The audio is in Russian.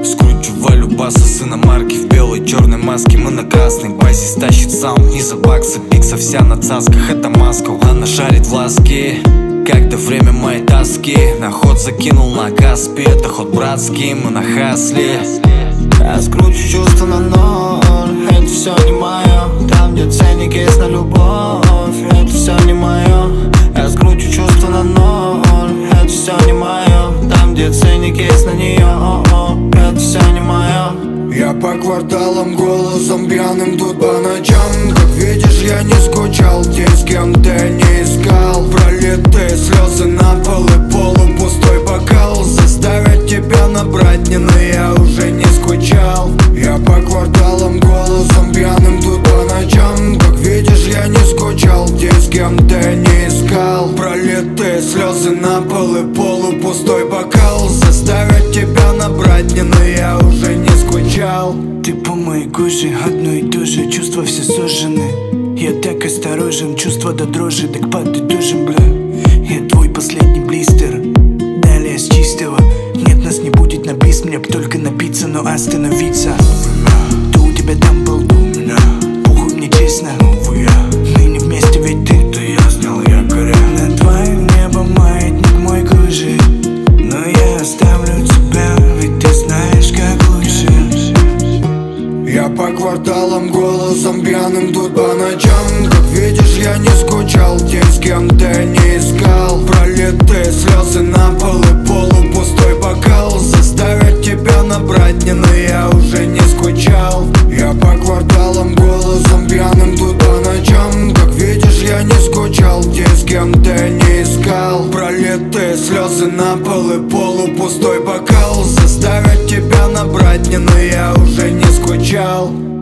Скручиваю баса сына марки в белой черной маске. Мы на красной базе, стащит саунд не за баксы. Пикса вся на цасках, это маска. Она шарит в ласке, когда время моей тоски. На ход закинул на Каспи, это ход братский, мы на хасле. Я скручу чувства на ноль, это все не мое. Там, где ценник есть на любовь, это все не мое. Я скручу чувства на ноль, это все не мое. Там, где ценник есть на нее, это все не мое. Я по кварталам голосом пьяным тут по ночам. Как видишь, я не скучал, те, с кем ты не искал. Пролитые слезы на пол и полупустой бокал заставят тебя набрать, не, но я уже не скучал. Я по кварталам голосом пьяным тут по ночам. Как видишь, я не скучал, те, с кем ты не искал. Пролитые слезы на пол и полупустой бокал заставят тебя набрать, не, но я уже не скучал. Ты по моей коже, одно и то же, чувства все сожжены. Я так осторожен, чувства до дрожи, так падать должен, бля. Я твой последний блистер, далее с чистого. Нет, нас не будет на бис, мне б только напиться, но остановиться. Ты у тебя там был, у меня похуй мне честно. Мы не вместе, ведь ты, да я снял якоря. Над твоим небом маятник мой кружит, но я оставлю тебя, ведь ты знаешь, как лучше. Я по кварталам голосом пьяным тут по ночам. Как видишь, я не скучал, те, с кем ты не искал. Пролитые слезы на пол и полупустой бокал заставят тебя набрать, не, но я уже не скучал. Я по кварталам голосом пьяным тут по ночам. Как видишь, я не скучал, те, с кем ты не искал. Пролитые слезы на пол и полупустой бокал заставят тебя набрать, не, но я уже не скучал.